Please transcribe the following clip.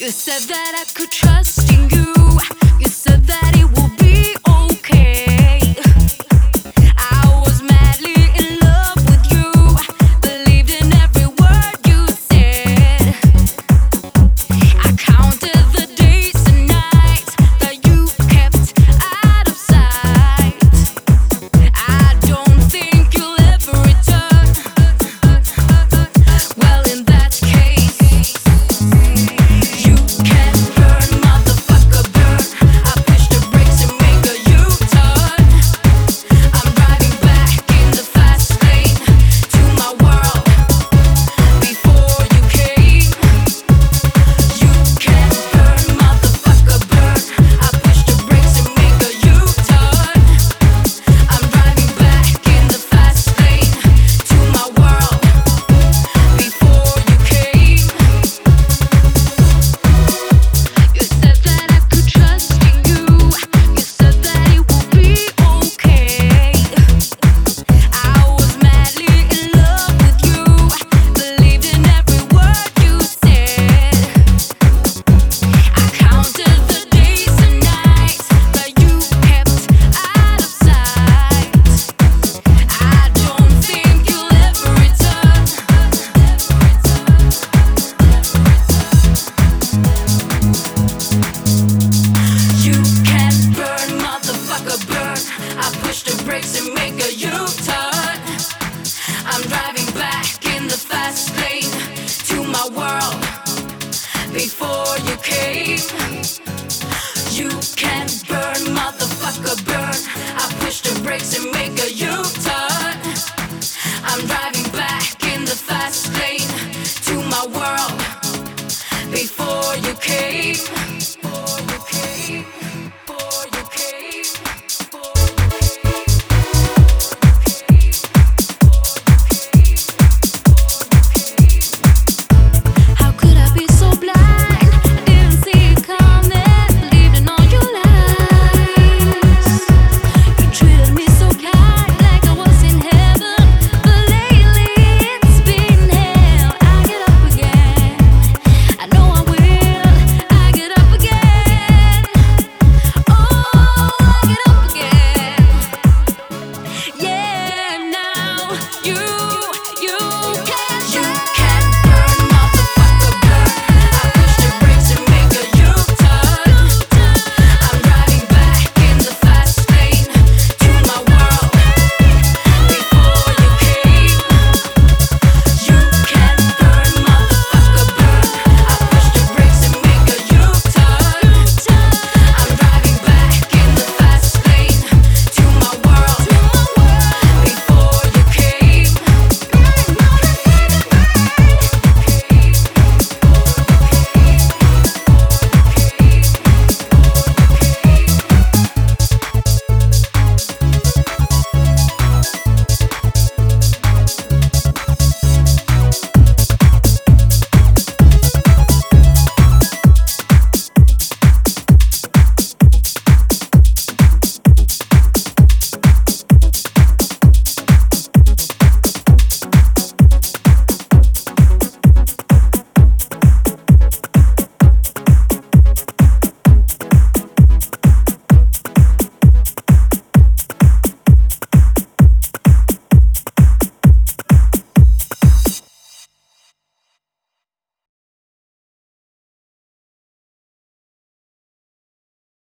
You said that I could trust in you. You said that it will be okay. I was madly in love with you, believed in every word you said. I counted the days and nights that you kept out of sight. I don't think you'll ever return. Well, in that case, you can burn, motherfucker, burn. I push the brakes and make a U-turn. I'm driving back in the fast lane to my world before you came. You can burn, motherfucker, burn. I push the brakes and make a U-turn. I'm driving back in the fast lane to my world before you came. You said that I could trust in you. You said that it will be okay. I was madly in love with you, believed in every word you said. I counted the days and nights that you kept out of sight. I don't think you'll ever return. You can burn, motherfucker, burn. I push the brakes and make a U-turn. I'm driving back in the fast lane to my world before you came. You can burn, motherfucker, burn. I push the brakes and make a U-turn. I'm driving back in the fast lane to my world before you came. Before you came.